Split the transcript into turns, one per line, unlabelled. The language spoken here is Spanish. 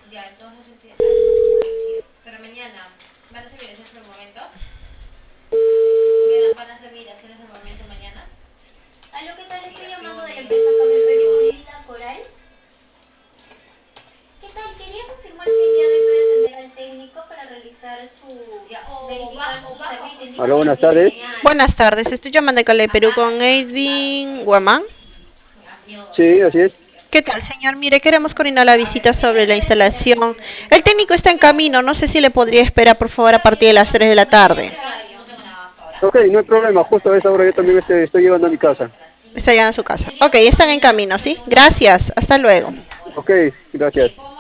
Ya, entonces algo más que me voy a decir. Pero mañana, ¿van a servir ese por el momento? ¿Van a servir hacer ese momento mañana?
Aló, ¿qué tal? Estoy
Ya, qué
llamando de la empresa
bonito.
Café Perú Lila Coral. ¿Qué tal? Quería confirmar si el día de hoy puede atender al técnico para realizar
Ya,
verificar su servicio en
Aló,
dicha
buenas
línea
tardes.
señal.
Buenas tardes, estoy llamando de Cali, Perú con Edwin Guamán.
Sí, así es.
¿Qué tal, señor? Mire, queremos coordinar la visita sobre la instalación. El técnico está en camino, no sé si le podría esperar, por favor, a partir de las 3 de la tarde.
Ok, no hay problema. Justo a esa hora yo también estoy llegando a mi casa.
Está ya en su casa. Ok, están en camino, ¿sí? Gracias, hasta luego.
Ok, gracias.